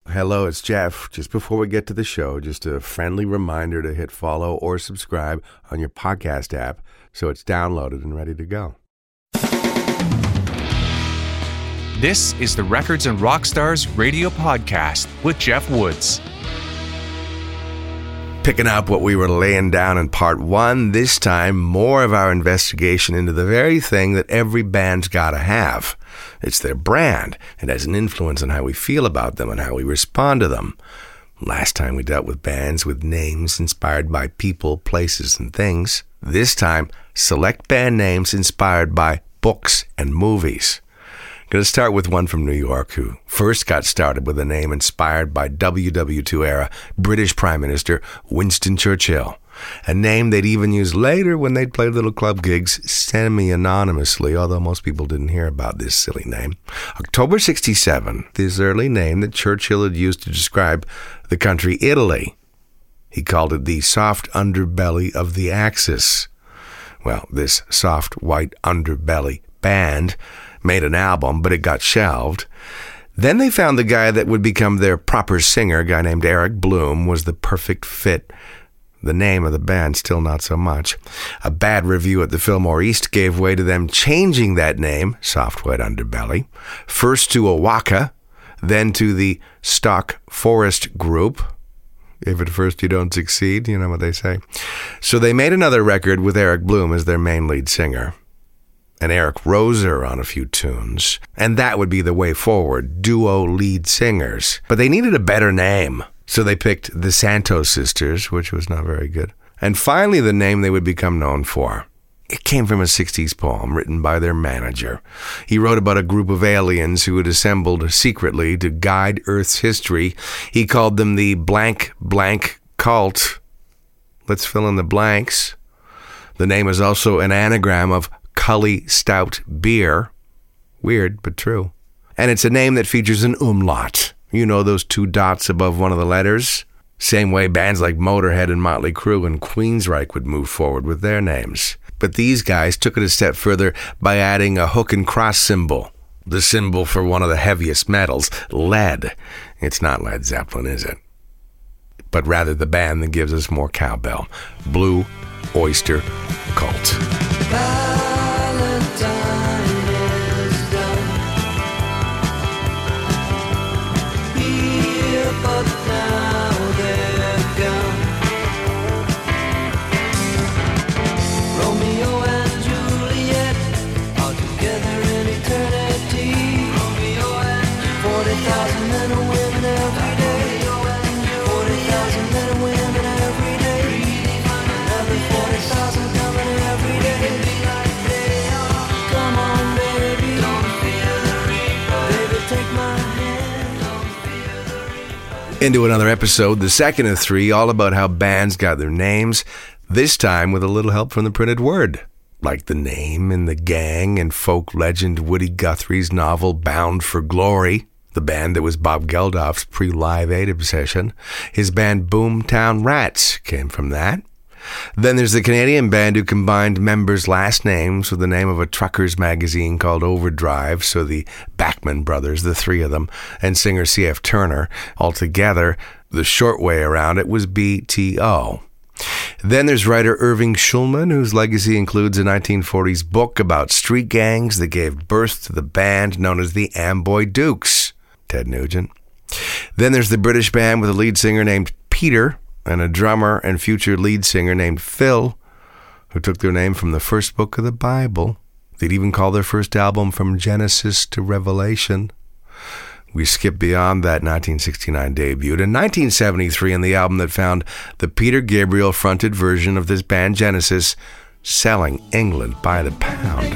Hello, it's Jeff. Just before we get to the show, just a friendly reminder to hit follow or subscribe on your podcast app so it's downloaded and ready to go. This is the Records and Rockstars radio podcast with Jeff Woods. Picking up what we were laying down in part one, this time more of our investigation into the very thing that every band's got to have. It's their brand. It has an influence on how we feel about them and how we respond to them. Last time we dealt with bands with names inspired by people, places, and things. This time, select band names inspired by books and movies. I'm going to start with one from New York who first got started with a name inspired by WW2 era British Prime Minister Winston Churchill. A name they'd even use later when they'd play little club gigs semi-anonymously, although most people didn't hear about this silly name. October 67, this early name that Churchill had used to describe the country Italy. He called it the soft underbelly of the Axis. Well, this soft white underbelly band made an album, but it got shelved. Then they found the guy that would become their proper singer, a guy named Eric Bloom, was the perfect fit. The name of the band, still not so much. A bad review at the Fillmore East gave way to them changing that name, Soft White Underbelly, first to Awaka, then to the Stock Forest Group. If at first you don't succeed, you know what they say. So they made another record with Eric Bloom as their main lead singer, and Eric Roser on a few tunes. And that would be the way forward, duo lead singers. But they needed a better name. So they picked the Santos Sisters, which was not very good. And finally, the name they would become known for. It came from a 60s poem written by their manager. He wrote about a group of aliens who had assembled secretly to guide Earth's history. He called them the blank blank cult. Let's fill in the blanks. The name is also an anagram of Cully Stout Beer. Weird, but true. And it's a name that features an umlaut. You know, those two dots above one of the letters? Same way bands like Motorhead and Motley Crue and Queensryche would move forward with their names. But these guys took it a step further by adding a hook and cross symbol. The symbol for one of the heaviest metals, lead. It's not Led Zeppelin, is it? But rather the band that gives us more cowbell. Blue Oyster Cult. Into another episode, the second of three, all about how bands got their names, this time with a little help from the printed word, like the name in the gang and folk legend Woody Guthrie's novel Bound for Glory, the band that was Bob Geldof's pre-Live Aid obsession. His band Boomtown Rats came from that. Then there's the Canadian band who combined members' last names with the name of a truckers magazine called Overdrive, so the Bachman brothers, the three of them, and singer C.F. Turner. Altogether, the short way around it was BTO. Then there's writer Irving Schulman, whose legacy includes a 1940s book about street gangs that gave birth to the band known as the Amboy Dukes, Ted Nugent. Then there's the British band with a lead singer named Peter, and a drummer and future lead singer named Phil, who took their name from the first book of the Bible. They'd even call their first album From Genesis to Revelation. We skip beyond that 1969 debut to 1973 and the album that found the Peter Gabriel-fronted version of this band Genesis selling England by the pound.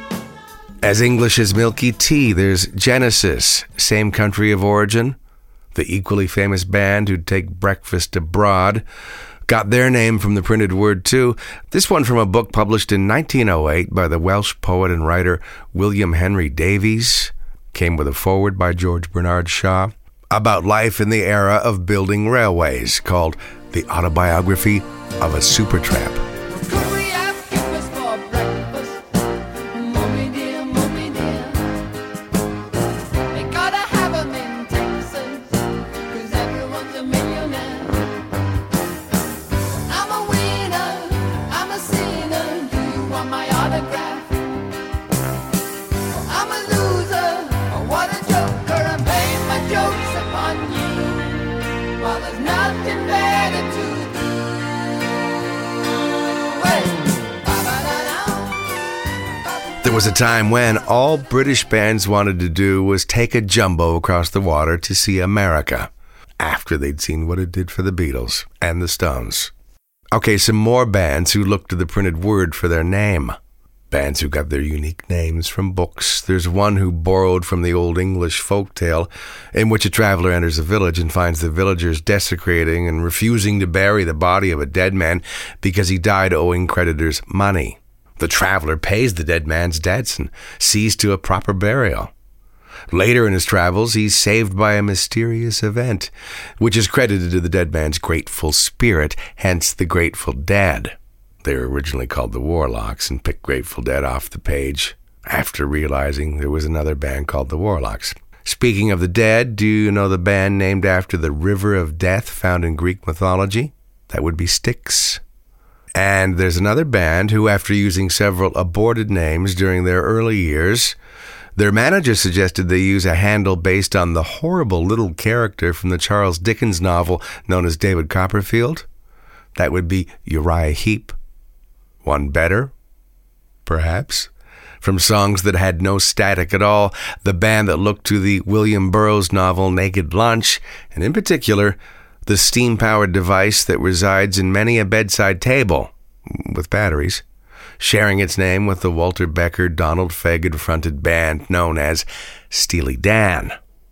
As English as milky tea, there's Genesis, same country of origin, The equally famous band who'd take breakfast abroad got their name from the printed word too. This one from a book published in 1908 by the Welsh poet and writer William Henry Davies. Came with a foreword by George Bernard Shaw about life in the era of building railways, called The Autobiography of a Supertramp. There was a time when all British bands wanted to do was take a jumbo across the water to see America, after they'd seen what it did for the Beatles and the Stones. Okay, some more bands who looked to the printed word for their name. Bands who got their unique names from books. There's one who borrowed from the Old English folk tale, in which a traveler enters a village and finds the villagers desecrating and refusing to bury the body of a dead man because he died owing creditors money. The traveler pays the dead man's debts and sees to a proper burial. Later in his travels, he's saved by a mysterious event, which is credited to the dead man's grateful spirit, hence the Grateful Dead. They were originally called the Warlocks and picked Grateful Dead off the page after realizing there was another band called the Warlocks. Speaking of the dead, do you know the band named after the River of Death found in Greek mythology? That would be Styx. And there's another band who, after using several aborted names during their early years, their manager suggested they use a handle based on the horrible little character from the Charles Dickens novel known as David Copperfield. That would be Uriah Heep. One better, perhaps. From songs that had no static at all, the band that looked to the William Burroughs novel Naked Lunch, and in particular, the steam-powered device that resides in many a bedside table, with batteries, sharing its name with the Walter Becker, Donald Fagen-fronted band known as Steely Dan.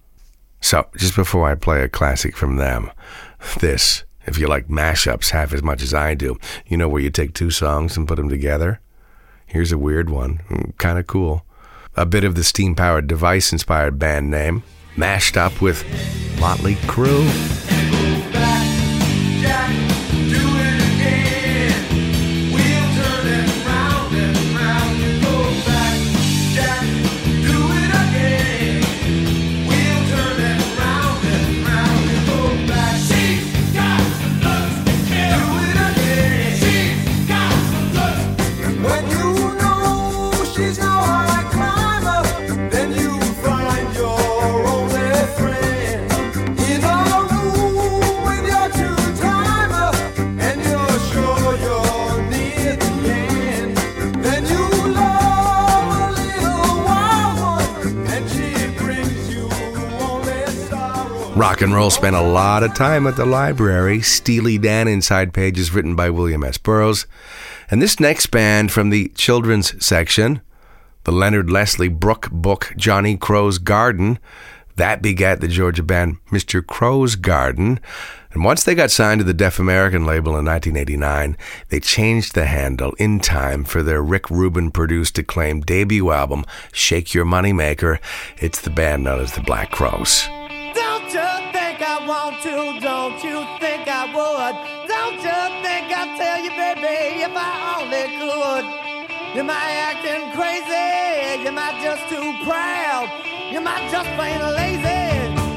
So, just before I play a classic from them, this, if you like mashups half as much as I do, you know where you take two songs and put them together? Here's a weird one, kind of cool. A bit of the steam-powered device-inspired band name, mashed up with Motley Crue. Rock and roll spent a lot of time at the library. Steely Dan inside pages written by William S. Burroughs. And this next band from the children's section, the Leonard Leslie Brooke book, Johnny Crow's Garden, that begat the Georgia band Mr. Crow's Garden. And once they got signed to the Deaf American label in 1989, they changed the handle in time for their Rick Rubin-produced acclaimed debut album, Shake Your Moneymaker. It's the band known as the Black Crowes. Don't you think I would? Don't you think I'd tell you, baby, if I only could? You might acting crazy, you might just too proud, you might just plain lazy.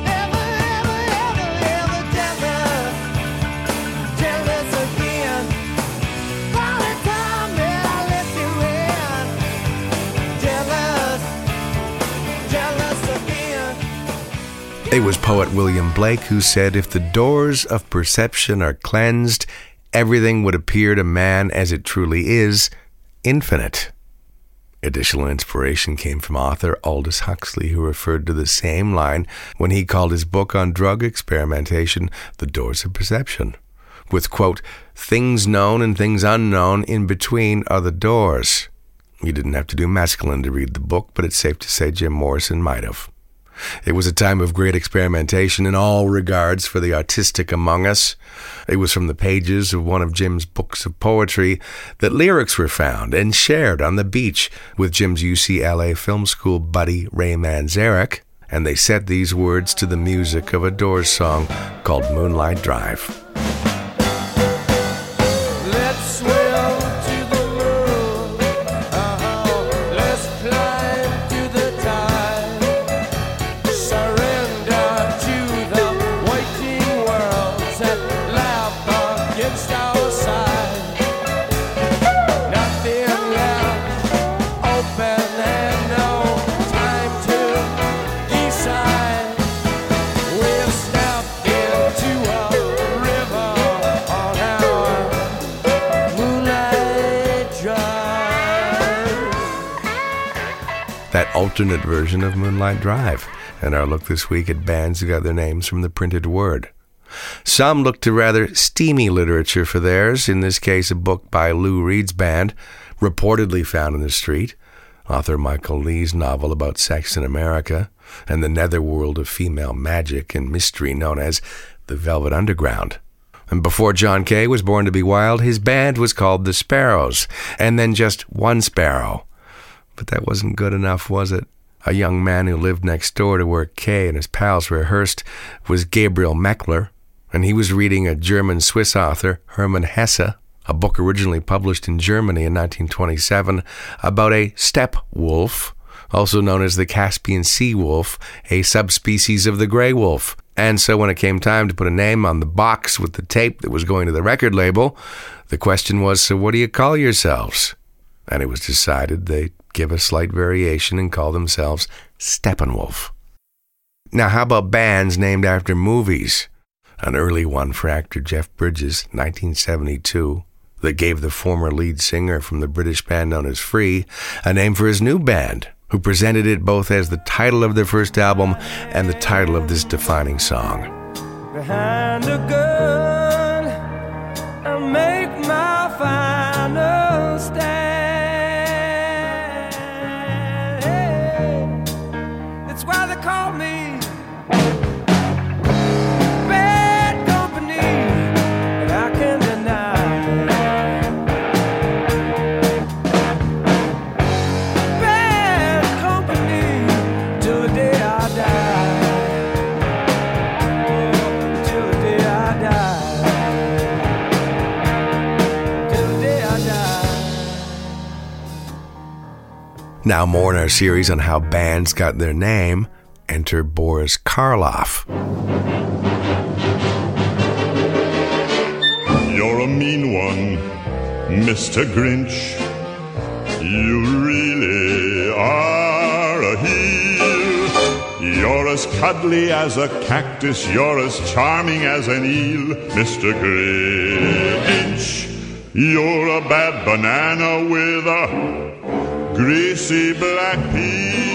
Jealous again. All the time that I let you in. Jealous again. It was poet William Blake who said, if the doors of perception are cleansed, everything would appear to man as it truly is, infinite. Additional inspiration came from author Aldous Huxley, who referred to the same line when he called his book on drug experimentation The Doors of Perception, with, quote, things known and things unknown in between are the doors. You didn't have to do masculine to read the book, but it's safe to say Jim Morrison might have. It was a time of great experimentation in all regards for the artistic among us. It was from the pages of one of Jim's books of poetry that lyrics were found and shared on the beach with Jim's UCLA Film School buddy Ray Manzarek, and they set these words to the music of a Doors song called Moonlight Drive. That alternate version of Moonlight Drive, and our look this week at bands who got their names from the printed word. Some look to rather steamy literature for theirs, in this case a book by Lou Reed's band, reportedly found in the street, author Michael Lee's novel about sex in America, and the netherworld of female magic and mystery known as the Velvet Underground. And before John Kay was born to be wild, his band was called the Sparrows, and then just One Sparrow. But that wasn't good enough, was it? A young man who lived next door to where Kay and his pals rehearsed was Gabriel Meckler, and he was reading a German-Swiss author, Hermann Hesse, a book originally published in Germany in 1927 about a steppe wolf, also known as the Caspian sea wolf, a subspecies of the gray wolf. And so when it came time to put a name on the box with the tape that was going to the record label, the question was, so what do you call yourselves? And it was decided they'd give a slight variation and call themselves Steppenwolf. Now, how about bands named after movies? An early one for actor Jeff Bridges, 1972, that gave the former lead singer from the British band known as Free a name for his new band, who presented it both as the title of their first album and the title of this defining song. Behind a gun, I make my final stand. That's why they call me bad company, and I can't deny. Bad company till the day I die. Oh, till the day I die. Till the day I die. Now more in our series on how bands got their name. Enter Boris Karloff. You're a mean one, Mr. Grinch. You really are a heel. You're as cuddly as a cactus. You're as charming as an eel, Mr. Grinch. You're a bad banana with a greasy black peel.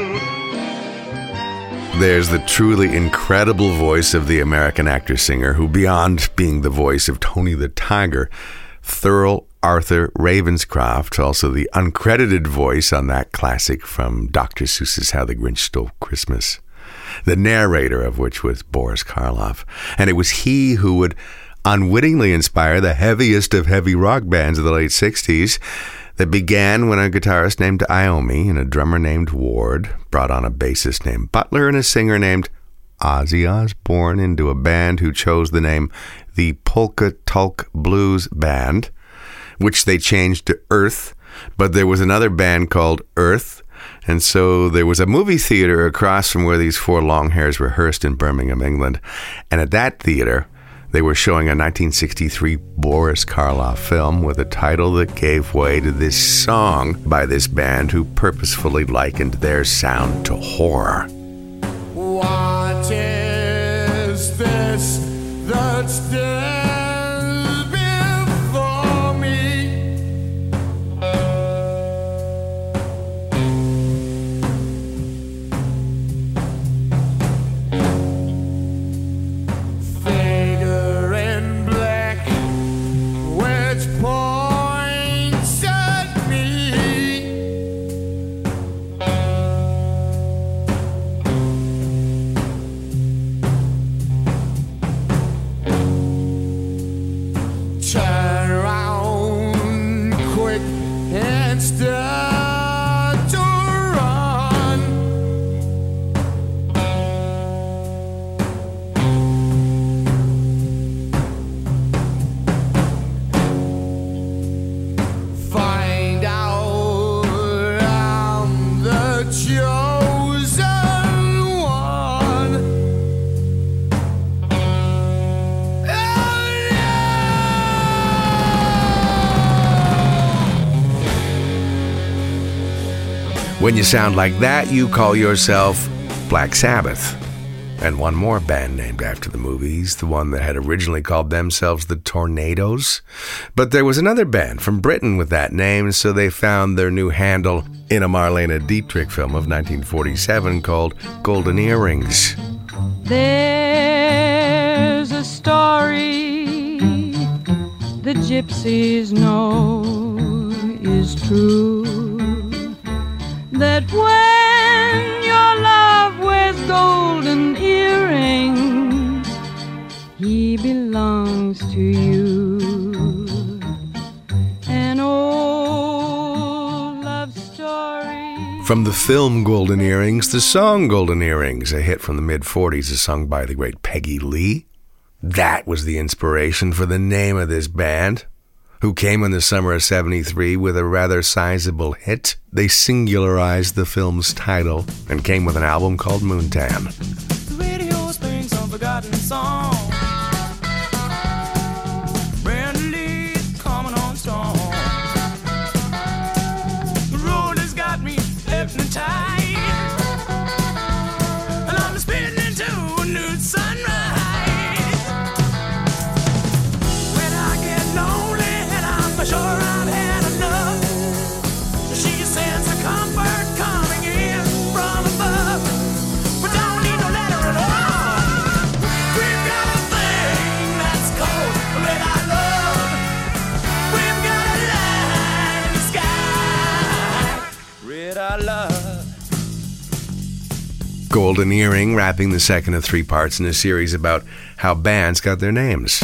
There's the truly incredible voice of the American actor-singer who, beyond being the voice of Tony the Tiger, Thurl Arthur Ravenscroft, also the uncredited voice on that classic from Dr. Seuss's How the Grinch Stole Christmas, the narrator of which was Boris Karloff. And it was he who would unwittingly inspire the heaviest of heavy rock bands of the late 60s, that began when a guitarist named Iommi and a drummer named Ward brought on a bassist named Butler and a singer named Ozzy Osbourne into a band who chose the name the Polka Tulk Blues Band, which they changed to Earth, but there was another band called Earth, and so there was a movie theater across from where these four long hairs rehearsed in Birmingham, England, and at that theater they were showing a 1963 Boris Karloff film with a title that gave way to this song by this band who purposefully likened their sound to horror. What is this that stands before me? Figure in black, which points at me. When you sound like that, you call yourself Black Sabbath. And one more band named after the movies, the one that had originally called themselves the Tornadoes. But there was another band from Britain with that name, so they found their new handle in a Marlene Dietrich film of 1947 called Golden Earrings. There's a story the gypsies know is true, that when your love wears golden earrings, he belongs to you. An old love story. From the film Golden Earrings, the song Golden Earrings, a hit from the mid-40s, is sung by the great Peggy Lee. That was the inspiration for the name of this band, who came in the summer of '73 with a rather sizable hit. They singularized the film's title and came with an album called Moontan. The radio springs some forgotten song. Brand new coming on strong. The road has got me hypnotized, and I'm spinning into a new sunrise. When I get lonely and I'm sure I've had enough, she sends a comfort coming in from above. We don't need no letter at all. We've got a thing that's called red-eye love. We've got a light in the sky. Red-eye love. Golden Earring, wrapping the second of 3 parts in a series about how bands got their names.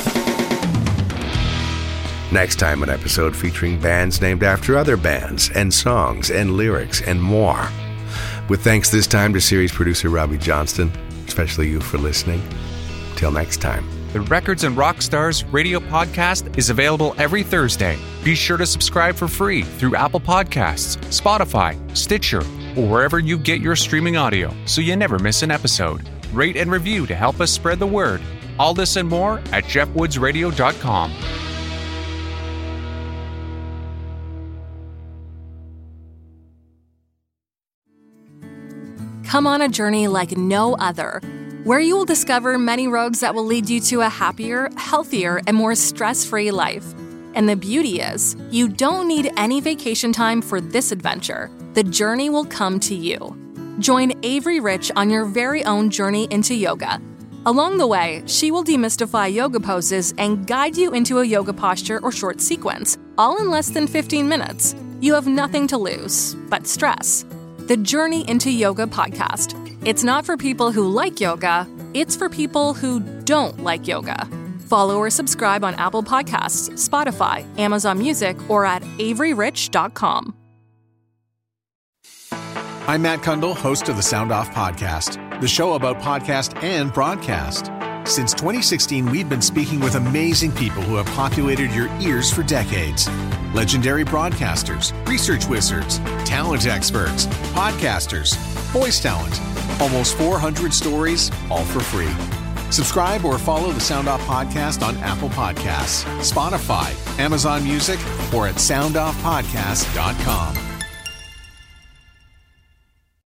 Next time, an episode featuring bands named after other bands, and songs, and lyrics, and more. With thanks this time to series producer Robbie Johnston, especially you for listening. Till next time. The Records and Rockstars radio podcast is available every Thursday. Be sure to subscribe for free through Apple Podcasts, Spotify, Stitcher, or wherever you get your streaming audio so you never miss an episode. Rate and review to help us spread the word. All this and more at jeffwoodsradio.com. Come on a journey like no other, where you will discover many roads that will lead you to a happier, healthier, and more stress-free life. And the beauty is, you don't need any vacation time for this adventure. The journey will come to you. Join Avery Rich on your very own journey into yoga. Along the way, she will demystify yoga poses and guide you into a yoga posture or short sequence, all in less than 15 minutes. You have nothing to lose but stress. The Journey into Yoga podcast. It's not for people who like yoga, it's for people who don't like yoga. Follow or subscribe on Apple Podcasts, Spotify, Amazon Music, or at averyrich.com. I'm Matt Kundle, host of the Sound Off Podcast, the show about podcast and broadcast. Since 2016, we've been speaking with amazing people who have populated your ears for decades. Legendary broadcasters, research wizards, talent experts, podcasters, voice talent. Almost 400 stories, all for free. Subscribe or follow the Sound Off Podcast on Apple Podcasts, Spotify, Amazon Music, or at soundoffpodcast.com.